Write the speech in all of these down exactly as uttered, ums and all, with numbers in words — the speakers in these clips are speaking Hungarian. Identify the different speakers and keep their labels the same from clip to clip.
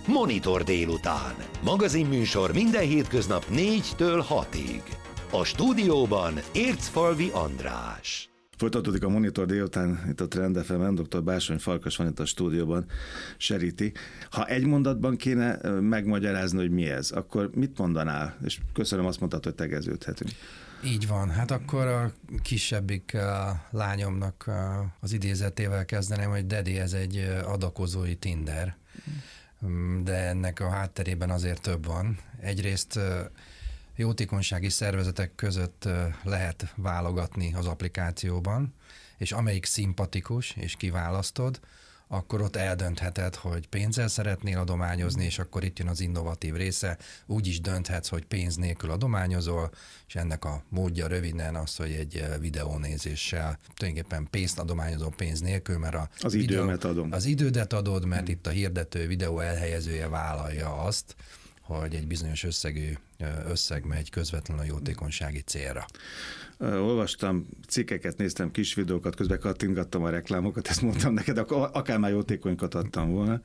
Speaker 1: Monitor délután. Magazinműsor minden hétköznap négytől hatig. A stúdióban Ércfalvi András.
Speaker 2: Folytatódik a Monitor délután, itt a Trend ef emen, dr. Bársony Farkas van itt a stúdióban, seríti. Ha egy mondatban kéne megmagyarázni, hogy mi ez, akkor mit mondanál? És köszönöm, azt mondtad, hogy tegeződhetünk. Így
Speaker 3: van, hát akkor a kisebbik a lányomnak az idézetével kezdeném, hogy Dedi, ez egy adakozói Tinder, de ennek a hátterében azért több van. Egyrészt jótékonysági szervezetek között lehet válogatni az applikációban, és amelyik szimpatikus, és kiválasztod, akkor ott eldöntheted, hogy pénzzel szeretnél adományozni, és akkor itt jön az innovatív része. Úgy is dönthetsz, hogy pénz nélkül adományozol, és ennek a módja röviden az, hogy egy videónézéssel tulajdonképpen pénzt adományozol pénz nélkül, mert a
Speaker 2: az videó, időmet adom.
Speaker 3: Az idődet adod, mert hmm. itt a hirdető videó elhelyezője vállalja azt, hogy egy bizonyos összegű összeg megy közvetlenül a jótékonysági célra.
Speaker 2: Olvastam cikkeket, néztem kis videókat, közben kattintgattam a reklámokat, ezt mondtam neked, akár már jótékonykat adtam volna,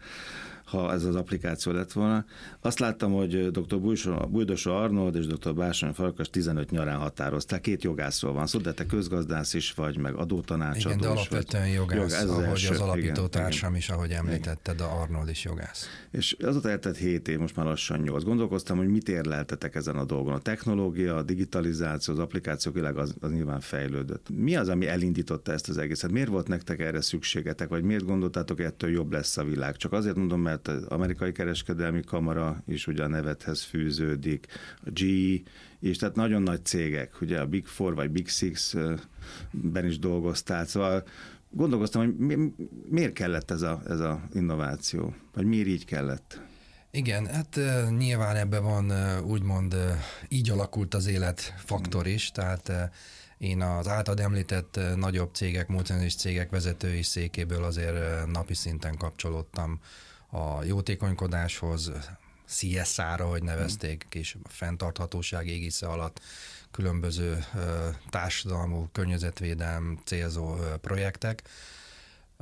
Speaker 2: ha ez az applikáció lett volna. Azt láttam, hogy dr. Bújdosa Arnold és dr. Bársony Farkas tizenöt nyarán határozták. Két jogászról van szó, de te közgazdász is vagy, meg adótanácsadó.
Speaker 3: Igen, de alapvetően
Speaker 2: vagy.
Speaker 3: jogász,
Speaker 2: jogász,
Speaker 3: ahogy
Speaker 2: első,
Speaker 3: az alapító társam
Speaker 2: igen,
Speaker 3: is, ahogy említetted, a Arnold is jogász.
Speaker 2: És azóta eltett hét év, most már lassan nyolc. Gondolkoztam, hogy mit érleltetek ezen a dolgon. A technológia, a digitalizáció, az applikációk világ az, az nyilván fejlődött. Mi az, ami elindította ezt az egészet? Miért volt nektek erre szükségetek, vagy miért gondoltátok, hogy ettől jobb lesz a világ? Csak azért mondom, mert az Amerikai Kereskedelmi Kamara is ugye a nevedhez fűződik, a gé é, és tehát nagyon nagy cégek, ugye a Big Four vagy Big Six-ben is dolgoztál, szóval gondolkoztam, hogy mi, miért kellett ez a, ez a innováció, vagy miért így kellett?
Speaker 3: Igen, hát uh, nyilván ebben van uh, úgymond uh, így alakult az élet faktor is, tehát uh, én az általad említett uh, nagyobb cégek, multinacionális cégek vezetői székéből azért uh, napi szinten kapcsolódtam a jótékonykodáshoz, cé es er-ra, hogy nevezték, és a fenntarthatóság égisze alatt különböző uh, társadalmú, környezetvédelem célzó uh, projektek. Uh,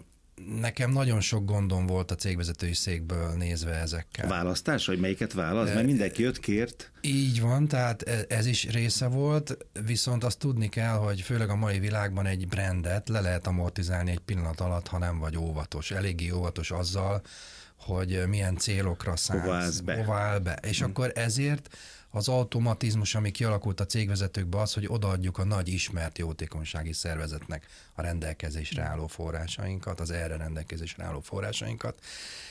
Speaker 3: Nekem nagyon sok gondom volt a cégvezetői székből nézve ezekkel.
Speaker 2: A választás, hogy melyiket választ? Mert mindenki jött, kért.
Speaker 3: Így van, tehát ez is része volt, viszont azt tudni kell, hogy főleg a mai világban egy brandet le lehet amortizálni egy pillanat alatt, ha nem vagy óvatos. Eléggé óvatos azzal, hogy milyen célokra szánsz.
Speaker 2: Hova állsz be.
Speaker 3: Hova áll be. És hmm. akkor ezért az automatizmus, ami kialakult a cégvezetőkben, az, hogy odaadjuk a nagy ismert jótékonysági szervezetnek a rendelkezésre álló forrásainkat, az erre rendelkezésre álló forrásainkat.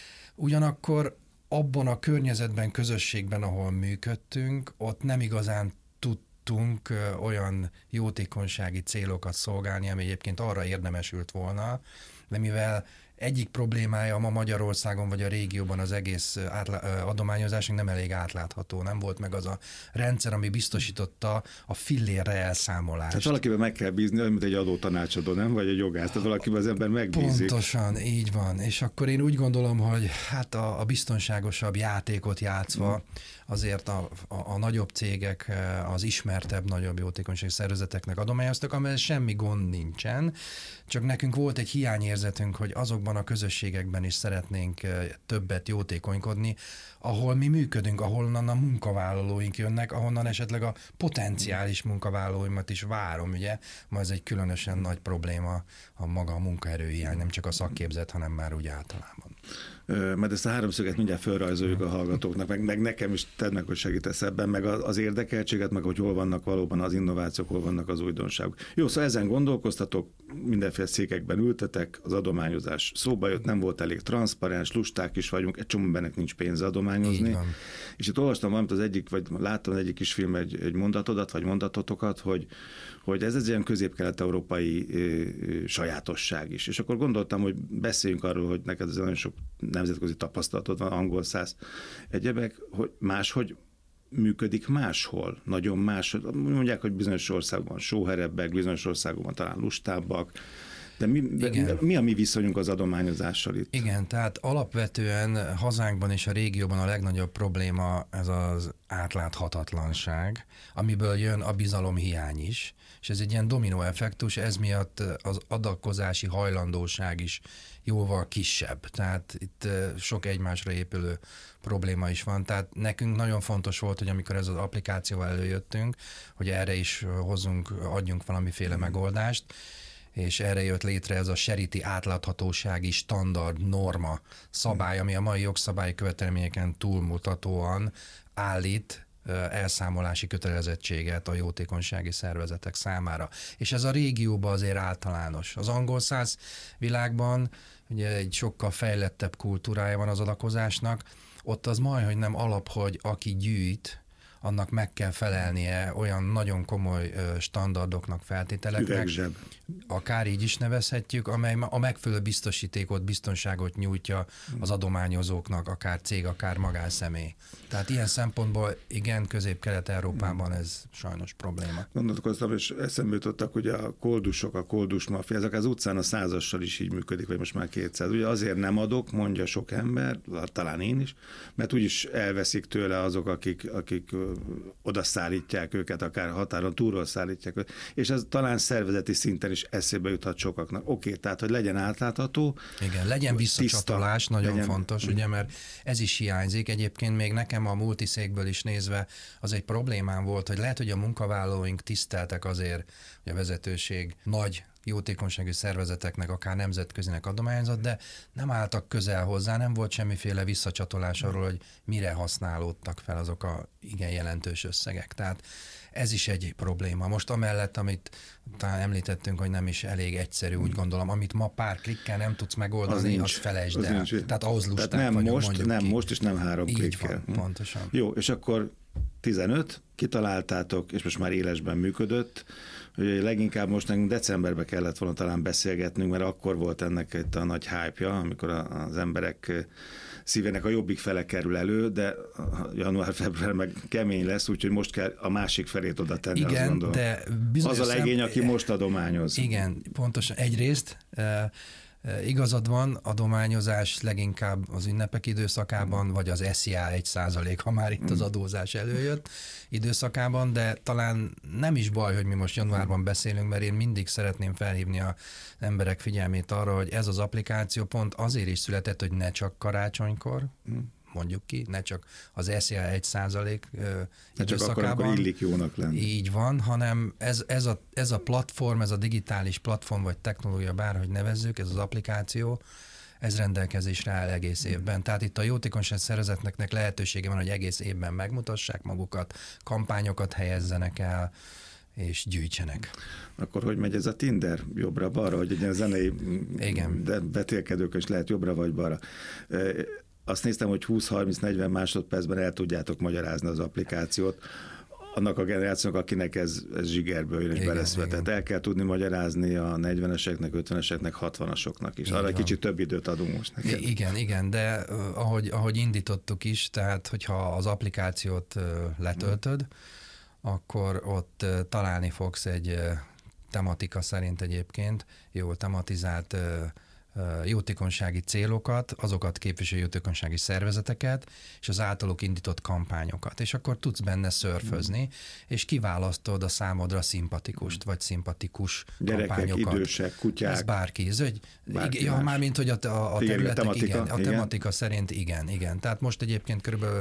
Speaker 3: Ugyanakkor abban a környezetben, közösségben, ahol működtünk, ott nem igazán tudtunk olyan jótékonysági célokat szolgálni, ami egyébként arra érdemesült volna, de mivel egyik problémája ma Magyarországon vagy a régióban az egész átlá- adományozásunk nem elég átlátható, nem volt meg az a rendszer, ami biztosította a fillérre elszámolást.
Speaker 2: Tehát valakiben meg kell bízni, olyan, mint egy adótanácsadó, nem? Vagy egy jogász, tehát valakiben az ember megbízik.
Speaker 3: Pontosan, így van. És akkor én úgy gondolom, hogy hát a, a biztonságosabb játékot játszva azért a, a, a nagyobb cégek, az ismertebb, nagyobb jótékonysági szervezeteknek adományoztak, amely semmi gond nincsen, csak nekünk volt egy hiányérzetünk, hogy azokban a közösségekben is szeretnénk többet jótékonykodni, ahol mi működünk, ahonnan a munkavállalóink jönnek, ahonnan esetleg a potenciális munkavállalóimat is várom, ugye? Ma ez egy különösen nagy probléma, a maga a munkaerőhiány, nem csak a szakképzett, hanem már úgy általában.
Speaker 2: Mert ezt a háromszöget mindjárt felrajzoljuk a hallgatóknak, meg, meg nekem is tedd meg, hogy segítesz ebben, meg az érdekeltséget, meg hogy hol vannak valóban az innovációk, hol vannak az újdonságok. Jó, szóval ezen gondolkoztatok, mindenféle székekben ültetek, az adományozás szóba jött, nem volt elég transzparens, lusták is vagyunk, egy csomó bennek nincs pénz adományozni. És itt olvastam valamit az egyik, vagy láttam az egyik kis film egy, egy mondatodat, vagy mondatotokat, hogy, hogy ez egy ilyen közép-kelet-európai ö, sajátosság is. És akkor gondoltam, hogy beszéljünk arról, hogy neked ez nagyon sok nemzetközi tapasztalatod van, angol száz egyebek, hogy máshogy működik máshol, nagyon más. Mondják, hogy bizonyos országban sóherebbek, bizonyos országokban talán lustábbak. De mi, de mi a mi viszonyunk az adományozással itt?
Speaker 3: Igen, tehát alapvetően hazánkban és a régióban a legnagyobb probléma ez az átláthatatlanság, amiből jön a bizalomhiány is, és ez egy ilyen dominó effektus, ez miatt az adakozási hajlandóság is jóval kisebb. Tehát itt sok egymásra épülő probléma is van. Tehát nekünk nagyon fontos volt, hogy amikor ez az applikációval előjöttünk, hogy erre is hozzunk, adjunk valamiféle megoldást, és erre jött létre ez a Charity átláthatósági standard norma szabály, ami a mai jogszabályi követelményeken túlmutatóan állít elszámolási kötelezettséget a jótékonysági szervezetek számára. És ez a régióban azért általános. Az angol száz világban ugye egy sokkal fejlettebb kultúrája van az adakozásnak, ott az majd, hogy nem alap, hogy aki gyűjt, annak meg kell felelnie olyan nagyon komoly standardoknak, feltételeknek,
Speaker 2: Üvegzseb.
Speaker 3: akár így is nevezhetjük, amely a megfelelő biztosítékot, biztonságot nyújtja az adományozóknak, akár cég, akár magánszemély. Tehát ilyen szempontból igen, Közép-Kelet-Európában ez sajnos probléma.
Speaker 2: Gondolkoztam, és eszembe jutottak, hogy a koldusok, a koldus maffia, ezek az utcán a százassal is így működik, vagy most már kétszáz. Ugye azért nem adok, mondja sok ember, talán én is, mert úgyis elveszik tőle azok, akik, akik oda szállítják őket, akár határon túlról szállítják őket, és ez talán szervezeti szinten is eszébe juthat sokaknak. Oké, tehát, hogy legyen átlátható.
Speaker 3: Igen, legyen visszacsatolás, tiszta, nagyon legyen, fontos, ugye, mert ez is hiányzik. Egyébként még nekem a multiszékből is nézve az egy problémám volt, hogy lehet, hogy a munkavállalóink tiszteltek azért, hogy a vezetőség nagy jótékonysági szervezeteknek, akár nemzetközinek adományozott, de nem álltak közel hozzá, nem volt semmiféle visszacsatolás arról, hogy mire használódtak fel azok a igen jelentős összegek. Tehát ez is egy probléma. Most amellett, amit talán említettünk, hogy nem is elég egyszerű, úgy gondolom, amit ma pár klikkel nem tudsz megoldani, az, nincs, az felejtsd az el. Nincs. Tehát ahhoz lusták
Speaker 2: Tehát nem
Speaker 3: vagyunk,
Speaker 2: most, nem
Speaker 3: ki.
Speaker 2: most, és nem három
Speaker 3: így
Speaker 2: klikkel.
Speaker 3: Van, pontosan.
Speaker 2: Jó, és akkor tizenöt, kitaláltátok, és most már élesben működött, hogy leginkább most nekünk decemberben kellett volna talán beszélgetnünk, mert akkor volt ennek itt a nagy hype-ja, amikor az emberek szívének a jobbik fele kerül elő, de január-február meg kemény lesz, úgyhogy most kell a másik felét oda tenni,
Speaker 3: igen,
Speaker 2: azt gondolom.
Speaker 3: De
Speaker 2: az a legény, aki most adományoz.
Speaker 3: Igen, pontosan. Egyrészt igazad van, adományozás leginkább az ünnepek időszakában, vagy az es zé á egy százalék, ha már itt az adózás előjött időszakában, de talán nem is baj, hogy mi most januárban beszélünk, mert én mindig szeretném felhívni az emberek figyelmét arra, hogy ez az applikáció pont azért is született, hogy ne csak karácsonykor, mondjuk ki, ne csak az es zé á egy százalék
Speaker 2: ne csak akkor, akkor illik jónak lenni.
Speaker 3: Így van, hanem ez, ez, a, ez a platform, ez a digitális platform, vagy technológia, bárhogy nevezzük, ez az applikáció, ez rendelkezésre áll egész évben. Tehát itt a jótékonyság szervezetnek lehetősége van, hogy egész évben megmutassák magukat, kampányokat helyezzenek el, és gyűjtsenek.
Speaker 2: Akkor hogy megy ez a Tinder? Jobbra-balra, hogy egy ilyen zenei
Speaker 3: igen.
Speaker 2: De betélkedők is lehet jobbra vagy balra. Azt néztem, hogy húsz-harminc-negyven másodpercben el tudjátok magyarázni az applikációt. Annak a generációnak, akinek ez, ez zsigerből jön és beleszve. Tehát el kell tudni magyarázni a negyveneseknek, ötveneseknek, hatvanasoknak is. Arra egy kicsit több időt adunk most neked.
Speaker 3: Igen, igen, de uh, ahogy, ahogy indítottuk is, tehát hogyha az applikációt uh, letöltöd, hmm. akkor ott uh, találni fogsz egy uh, tematika szerint egyébként, jól tematizált uh, jótékonysági célokat, azokat képviselő jótékonysági szervezeteket, és az általuk indított kampányokat. És akkor tudsz benne szörfözni, mm. és kiválasztod a számodra szimpatikust, vagy szimpatikus
Speaker 2: gyerekek,
Speaker 3: kampányokat.
Speaker 2: Idősek, kutyák. Ez
Speaker 3: bárki. Ez egy, bárki igen, ja, már mint hogy a, a, a területek, igen, a tematika, igen, a tematika igen. szerint igen, igen. Tehát most egyébként körülbelül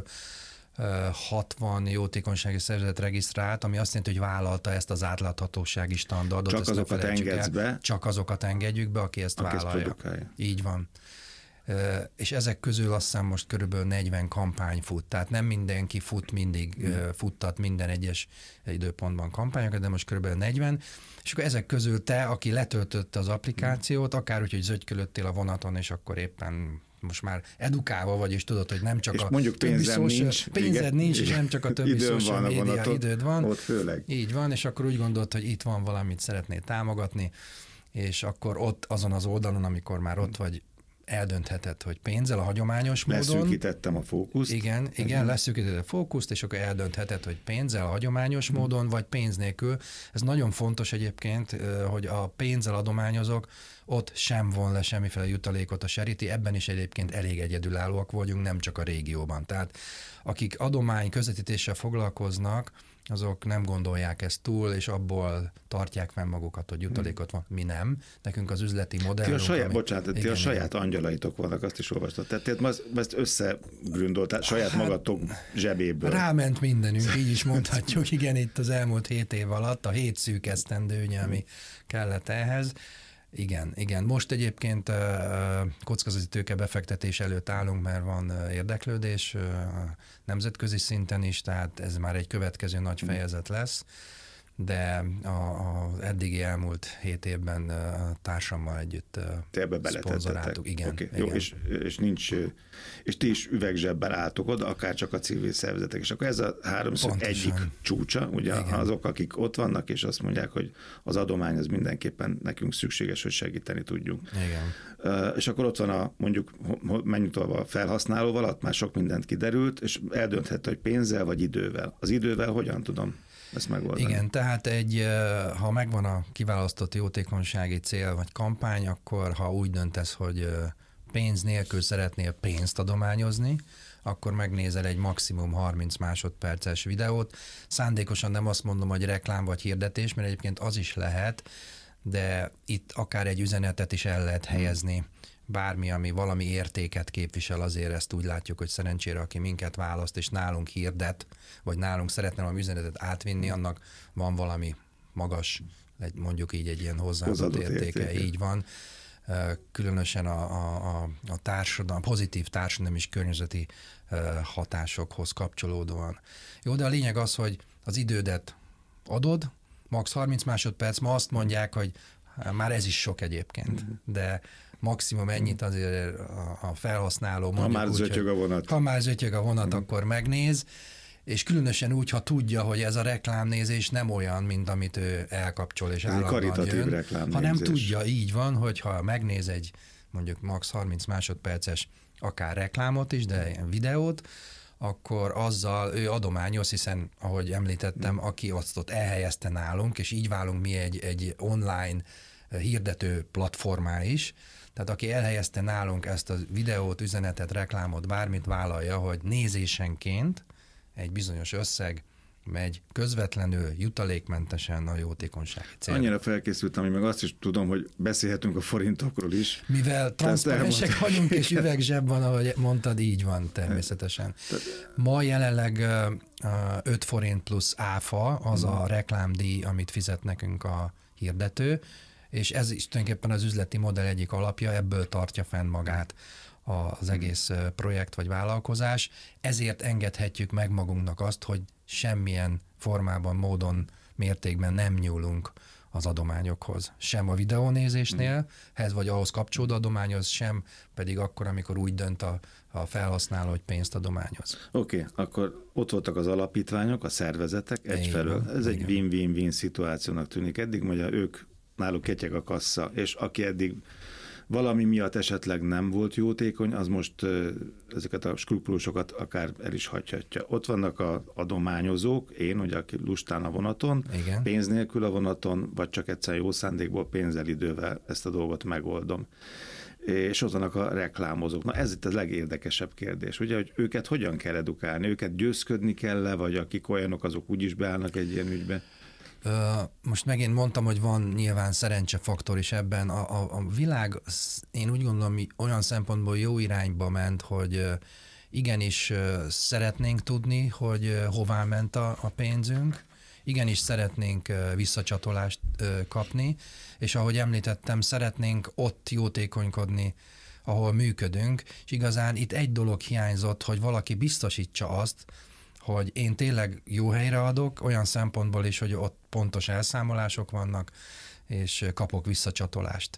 Speaker 3: hatvan jótékonysági szervezet regisztrált, ami azt jelenti, hogy vállalta ezt az átláthatósági standardot.
Speaker 2: Csak azokat engedsz be.
Speaker 3: Csak azokat engedjük be, aki ezt aki vállalja. Ezt így van. És ezek közül azt hiszem most körülbelül negyven kampány fut, tehát nem mindenki fut mindig, hmm. futtat minden egyes időpontban kampányokat, de most körülbelül negyven, és akkor ezek közül te, aki letöltötte az applikációt, akár úgy, hogy zögykölöttél a vonaton, és akkor éppen most már edukálva vagy, és tudod, hogy nem csak
Speaker 2: és
Speaker 3: a
Speaker 2: mondjuk pénzem
Speaker 3: social,
Speaker 2: nincs,
Speaker 3: pénzed igen, nincs, és nem csak a többi social media vonatot, időd van.
Speaker 2: Ott főleg.
Speaker 3: Így van, és akkor úgy gondolod, hogy itt van valamit szeretnél támogatni, és akkor ott azon az oldalon, amikor már ott vagy, eldöntheted, hogy pénzzel a hagyományos módon...
Speaker 2: Leszűkítettem a fókuszt.
Speaker 3: Igen, igen, leszűkítetted a fókuszt, és akkor eldöntheted, hogy pénzzel a hagyományos hmm. módon, vagy pénz nélkül. Ez nagyon fontos egyébként, hogy a pénzzel adományozók, ott sem von le semmiféle jutalékot a charity, ebben is egyébként elég egyedülállóak vagyunk, nem csak a régióban. Tehát akik adomány közvetítéssel foglalkoznak, azok nem gondolják ezt túl, és abból tartják fenn magukat, hogy jutalékot van. Mi nem. Nekünk az üzleti modell.
Speaker 2: Ti a saját, ami, bocsánat, igen, ti a saját igen. angyalaitok vannak, azt is olvastad. Tehát ezt összegründoltál saját hát, magatok zsebéből. Ráment
Speaker 3: mindenünk, így is mondhatjuk. Igen, itt az elmúlt hét év alatt, a hét szűk esztendőnye, ami kellett ehhez. Igen, igen. Most egyébként kockázati tőke befektetés előtt állunk, mert van érdeklődés nemzetközi szinten is, tehát ez már egy következő nagy fejezet lesz, de az eddigi elmúlt hét évben társammal együtt szponzoráltuk. Igen,
Speaker 2: okay.
Speaker 3: igen.
Speaker 2: Jó, és, és nincs, és ti is üvegzsebbel álltok oda, akár csak a civil szervezetek, és akkor ez a háromszög egyik csúcsa, ugye igen. azok, akik ott vannak, és azt mondják, hogy az adomány az mindenképpen nekünk szükséges, hogy segíteni tudjunk.
Speaker 3: Igen.
Speaker 2: Uh, és akkor ott van a, mondjuk, menjünk tovább a felhasználóval, ott már sok mindent kiderült, és eldönthet, hogy pénzzel vagy idővel. Az idővel hogyan tudom ezt megoldani?
Speaker 3: Igen, tehát egy, ha megvan a kiválasztott jótékonysági cél vagy kampány, akkor ha úgy döntesz, hogy pénz nélkül szeretnél pénzt adományozni, akkor megnézel egy maximum harminc másodperces videót. Szándékosan nem azt mondom, hogy reklám vagy hirdetés, mert egyébként az is lehet, de itt akár egy üzenetet is el lehet helyezni. Bármi, ami valami értéket képvisel, azért ezt úgy látjuk, hogy szerencsére, aki minket választ, és nálunk hirdet, vagy nálunk szeretne valami üzenetet átvinni, annak van valami magas, mondjuk így egy ilyen hozzáadott értéke, értéke, így van. Különösen a, a, a társadalom, a pozitív társadalmi és környezeti hatásokhoz kapcsolódóan. Jó, de a lényeg az, hogy az idődet adod, max. harminc másodperc, ma azt mondják, hogy már ez is sok egyébként, de maximum ennyit azért a felhasználó mondjuk.
Speaker 2: Ha már zötyög a vonat.
Speaker 3: Ha már zötyög a vonat, mm. akkor megnéz, és különösen úgy, ha tudja, hogy ez a reklámnézés nem olyan, mint amit ő elkapcsol és állandóan jön, hanem tudja, így van, hogy ha megnéz egy mondjuk max. harminc másodperces akár reklámot is, de ilyen videót, akkor azzal ő adományoz, hiszen, ahogy említettem, aki azt ott elhelyezte nálunk, és így válunk mi egy, egy online hirdető platformá is, tehát aki elhelyezte nálunk ezt a videót, üzenetet, reklámot, bármit vállalja, hogy nézésenként egy bizonyos összeg megy közvetlenül, jutalékmentesen a jótékonysági célra.
Speaker 2: Annyira felkészültem, hogy meg azt is tudom, hogy beszélhetünk a forintokról is.
Speaker 3: Mivel transzparensek vagyunk, és üvegzseb van, ahogy mondtad, így van természetesen. Ma jelenleg öt forint plusz áfa az a reklámdíj, amit fizet nekünk a hirdető, és ez is tulajdonképpen az üzleti modell egyik alapja, ebből tartja fenn magát az egész projekt vagy vállalkozás. Ezért engedhetjük meg magunknak azt, hogy semmilyen formában, módon, mértékben nem nyúlunk az adományokhoz. Sem a videónézésnél, ez vagy ahhoz kapcsolódó adományoz, sem pedig akkor, amikor úgy dönt a, a felhasználó, hogy pénzt adományoz.
Speaker 2: Oké, okay, akkor ott voltak az alapítványok, a szervezetek egyfelől. Ez igen. Egy win-win-win szituációnak tűnik. Eddig mondja, ők náluk ketyeg a kassa, és aki eddig valami miatt esetleg nem volt jótékony, az most ezeket a skrupulusokat akár el is hagyhatja. Ott vannak az adományozók, én, ugye, aki lustán a vonaton, igen. pénz nélkül a vonaton, vagy csak egyszerűen jó szándékból, pénzzel, idővel ezt a dolgot megoldom. És ott vannak a reklámozók. Na ez itt a legérdekesebb kérdés, ugye, hogy őket hogyan kell edukálni? Őket győzködni kell-e, vagy akik olyanok, azok úgyis beállnak egy ilyen ügybe?
Speaker 3: Most megint mondtam, hogy van nyilván szerencsefaktor is ebben. A, a, a világ, én úgy gondolom, olyan szempontból jó irányba ment, hogy igenis szeretnénk tudni, hogy hová ment a, a pénzünk, igenis szeretnénk visszacsatolást kapni, és ahogy említettem, szeretnénk ott jótékonykodni, ahol működünk, és igazán itt egy dolog hiányzott, hogy valaki biztosítsa azt, hogy én tényleg jó helyre adok, olyan szempontból is, hogy ott pontos elszámolások vannak, és kapok visszacsatolást.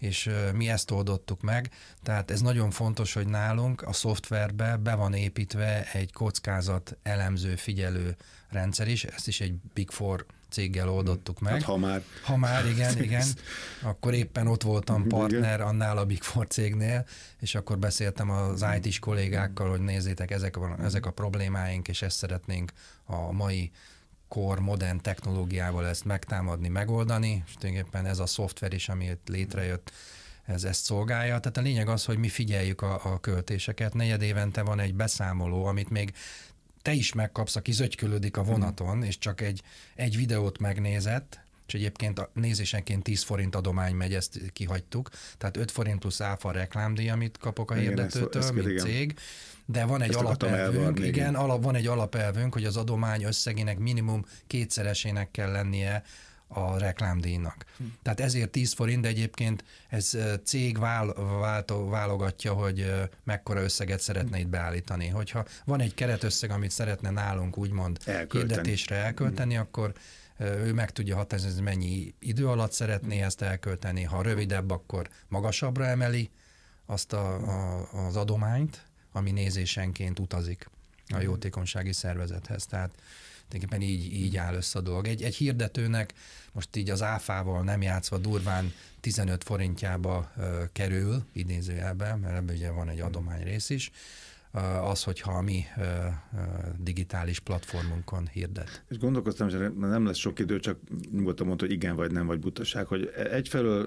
Speaker 3: és mi ezt oldottuk meg. Tehát ez nagyon fontos, hogy nálunk a szoftverbe be van építve egy kockázat elemző, figyelő rendszer is, ezt is egy Big Four céggel oldottuk meg.
Speaker 2: Hát ha már.
Speaker 3: Ha már, igen, igen. Akkor éppen ott voltam partner annál a Big Four cégnél, és akkor beszéltem az í té-s kollégákkal, hogy nézzétek, ezek a, ezek a problémáink, és ezt szeretnénk a mai kor, modern technológiával ezt megtámadni, megoldani, és tulajdonképpen ez a szoftver is, ami létrejött, ez ezt szolgálja. Tehát a lényeg az, hogy mi figyeljük a, a költéseket. Negyed évente van egy beszámoló, amit még te is megkapsz, aki zögykölődik a vonaton, mm. és csak egy, egy videót megnézett, és egyébként a nézésenként tíz forint adomány megy, ezt kihagytuk, tehát öt forint plusz áfa reklámdíj, amit kapok a hirdetőtől, mint igen. cég, de van egy ezt alapelvünk, igen, alap, van egy alapelvünk, hogy az adomány összegének minimum kétszeresének kell lennie a reklámdíjnak. Hm. Tehát ezért tíz forint, de egyébként ez cég vál, váltó, válogatja, hogy mekkora összeget szeretne itt beállítani. Hogyha van egy keretösszeg, amit szeretne nálunk úgymond elkölteni. hirdetésre elkölteni, hm. akkor ő meg tudja határozni, hogy mennyi idő alatt szeretné hm. ezt elkölteni. Ha rövidebb, akkor magasabbra emeli azt a, a, az adományt, ami nézésenként utazik a jótékonysági szervezethez. Tehát tulajdonképpen így, így áll össze a dolog. Egy, egy hirdetőnek most így az áfával nem játszva durván tizenöt forintjába uh, kerül, idézőjelben, mert ebben ugye van egy adományrész is, uh, az, hogyha a mi uh, uh, digitális platformunkon hirdet.
Speaker 2: És gondolkoztam, hogy nem lesz sok idő, csak nyugodtan mondta, hogy igen vagy nem, vagy butaság, hogy egyfelől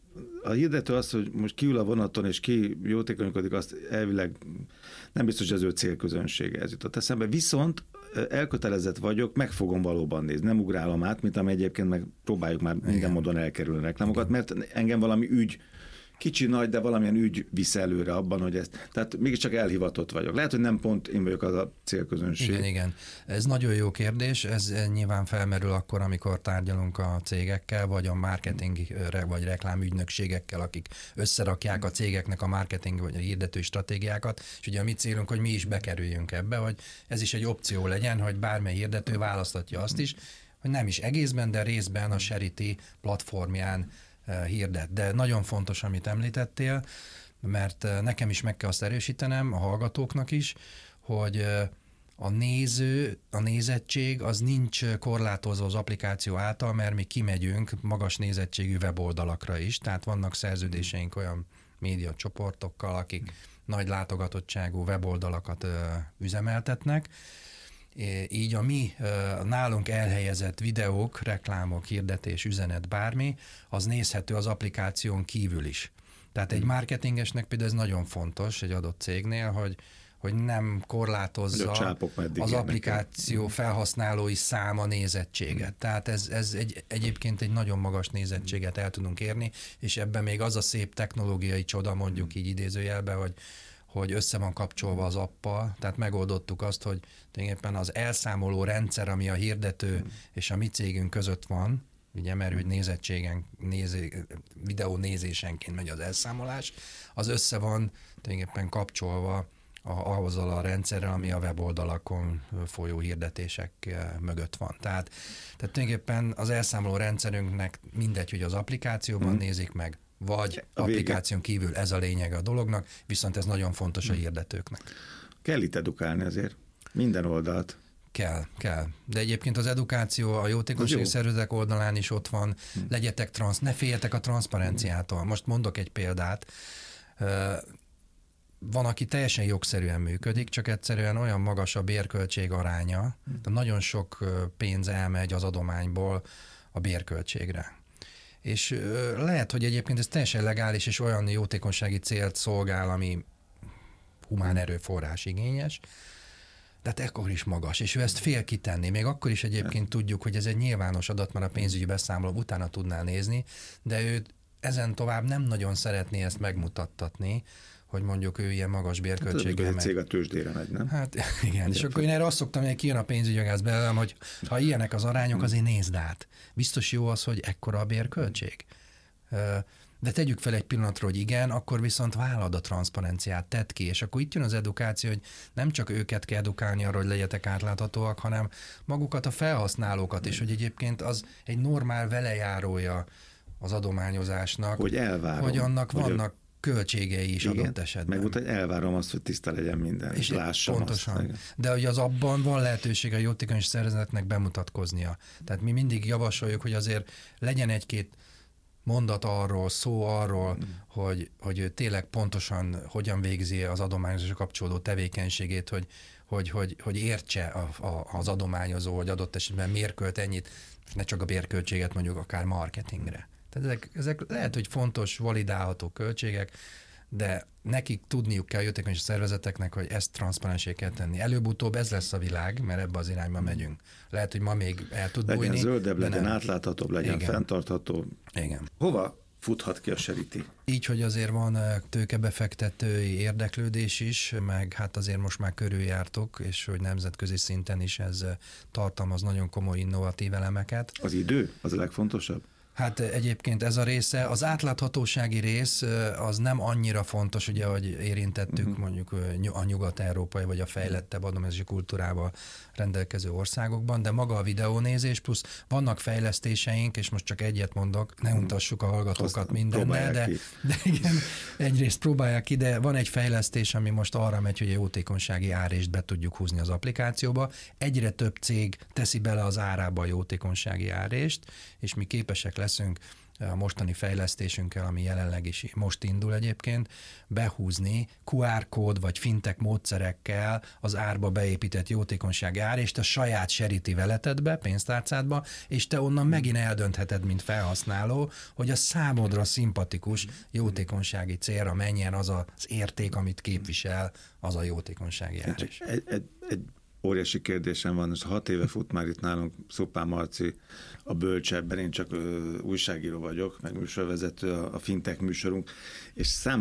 Speaker 2: a hirdető az, hogy most kiül a vonaton, és ki jótékonykodik, azt elvileg nem biztos, hogy az ő célközönsége ez jutott eszembe. Viszont elkötelezett vagyok, meg fogom valóban nézni, nem ugrálom át, mint ami egyébként meg próbáljuk már minden Igen. módon elkerülni reklámokat, mert engem valami ügy, kicsi, nagy, de valamilyen ügy visz előre abban, hogy ezt, tehát mégiscsak elhivatott vagyok. Lehet, hogy nem pont én vagyok az a célközönség.
Speaker 3: Igen, igen. Ez nagyon jó kérdés, ez nyilván felmerül akkor, amikor tárgyalunk a cégekkel, vagy a marketing vagy reklámügynökségekkel, akik összerakják a cégeknek a marketing vagy a hirdető stratégiákat, és ugye a mi célunk, hogy mi is bekerüljünk ebbe, hogy ez is egy opció legyen, hogy bármely hirdető választhatja azt is, hogy nem is egészben, de részben a Charity platformján hirdet. De nagyon fontos, amit említettél, mert nekem is meg kell azt erősítenem, a hallgatóknak is, hogy a néző, a nézettség az nincs korlátozva az applikáció által, mert mi kimegyünk magas nézettségű weboldalakra is, tehát vannak szerződéseink olyan média csoportokkal, akik nagy látogatottságú weboldalakat üzemeltetnek, így a mi nálunk elhelyezett videók, reklámok, hirdetés, üzenet, bármi, az nézhető az applikáción kívül is. Tehát egy marketingesnek például ez nagyon fontos egy adott cégnél, hogy, hogy nem korlátozza az applikáció felhasználói száma nézettséget. Tehát ez, ez egy, egyébként egy nagyon magas nézettséget el tudunk érni, és ebben még az a szép technológiai csoda, mondjuk így idézőjelben, hogy hogy össze van kapcsolva az appal, tehát megoldottuk azt, hogy tulajdonképpen az elszámoló rendszer, ami a hirdető és a mi cégünk között van, ugye, mert hogy nézettségen, nézé, videó nézésenként megy az elszámolás, az össze van tulajdonképpen kapcsolva a, ahhoz a rendszerrel, ami a weboldalakon folyó hirdetések mögött van. Tehát, tehát tulajdonképpen az elszámoló rendszerünknek mindegy, hogy az applikációban hmm. nézik meg, vagy a applikáción vége. Kívül, ez a lényeg a dolognak, viszont ez nagyon fontos a hirdetőknek.
Speaker 2: Kell itt edukálni azért, minden oldalt.
Speaker 3: Kell, kell. De egyébként az edukáció a jótékonysági szervezetek oldalán is ott van. Hm. Legyetek transz, ne féljetek a transzparenciától. Most mondok egy példát. Van, aki teljesen jogszerűen működik, csak egyszerűen olyan magas a bérköltség aránya, de nagyon sok pénz elmegy az adományból a bérköltségre. És lehet, hogy egyébként ez teljesen legális, és olyan jótékonysági célt szolgál, ami humán erőforrás igényes, de hát ekkor is magas, és ő ezt fél kitenni. Még akkor is egyébként tudjuk, hogy ez egy nyilvános adat, mert a pénzügyi beszámoló utána tudná nézni, de ő ezen tovább nem nagyon szeretné ezt megmutattatni, hogy mondjuk ő ilyen magas bérköltséggel
Speaker 2: megy. Egy cég a tőzsdére megy, nem?
Speaker 3: Hát igen, és akkor én erre azt szoktam, hogy kijön a pénzügyagász belőlem, hogy ha ilyenek az arányok, azért nézd át. Biztos jó az, hogy ekkora a bérköltség? De tegyük fel egy pillanatra, hogy igen, akkor viszont vállald a transzparenciát, tedd ki, és akkor itt jön az edukáció, hogy nem csak őket kell edukálni arra, hogy legyetek átláthatóak, hanem magukat a felhasználókat is, hogy egyébként az egy normál velejárója az adományozásnak,
Speaker 2: hogy elvárom,
Speaker 3: hogy annak
Speaker 2: hogy
Speaker 3: vannak a... költségei is
Speaker 2: igen,
Speaker 3: adott esetben.
Speaker 2: meg utána elvárom azt, hogy tiszta legyen minden, és lássam
Speaker 3: pontosan.
Speaker 2: Azt.
Speaker 3: De hogy az abban van lehetőség a jótékony szervezetnek bemutatkoznia. Tehát mi mindig javasoljuk, hogy azért legyen egy-két mondat arról, szó arról, mm. hogy, hogy ő tényleg pontosan hogyan végzi az adományozásra kapcsolódó tevékenységét, hogy, hogy, hogy, hogy értse a, a, az adományozó, hogy adott esetben miért költ ennyit, ne csak a bérköltséget mondjuk akár marketingre. Tehát ezek, ezek lehet, hogy fontos, validálható költségek, de nekik tudniuk kell a jótékony szervezeteknek, hogy ezt transzparensé kell tenni. Előbb-utóbb ez lesz a világ, mert ebbe az irányba megyünk. Lehet, hogy ma még el tud
Speaker 2: legyen
Speaker 3: bújni.
Speaker 2: Zöldebb, legyen nem. átláthatóbb, legyen
Speaker 3: Igen.
Speaker 2: fenntartható.
Speaker 3: Igen.
Speaker 2: Hova futhat ki a Charity?
Speaker 3: Így, hogy azért van tőkebefektetői érdeklődés is, meg hát azért most már körüljártok, és hogy nemzetközi szinten is ez tartalmaz nagyon komoly innovatív elemeket.
Speaker 2: Az idő az a legfontosabb?
Speaker 3: Hát egyébként ez a része, az átláthatósági rész az nem annyira fontos, ugye, hogy érintettük uh-huh. mondjuk a nyugat-európai vagy a fejlettebb adományozási kultúrával rendelkező országokban, de maga a videónézés, plusz vannak fejlesztéseink, és most csak egyet mondok, ne untassuk a hallgatókat mindennel, de, de igen, egyrészt próbálják ki, de van egy fejlesztés, ami most arra megy, hogy a jótékonysági árést be tudjuk húzni az applikációba. Egyre több cég teszi bele az árába a jótékonysági árést, és mi képesek leszünk a mostani fejlesztésünkkel, ami jelenleg is most indul egyébként, behúzni kú ár kód vagy fintech módszerekkel az árba beépített jótékonysági ár, és te saját Charity veletedbe, pénztárcádba, és te onnan megint eldöntheted, mint felhasználó, hogy a számodra szimpatikus jótékonysági célra menjen az az érték, amit képvisel az a jótékonysági ár is.
Speaker 2: Egy, egy, egy óriási kérdésem van, és hat éve fut már itt nálunk Szupán Marci a Bölcsebben, én csak ö, újságíró vagyok, meg műsorvezető, a, a fintech műsorunk, és szám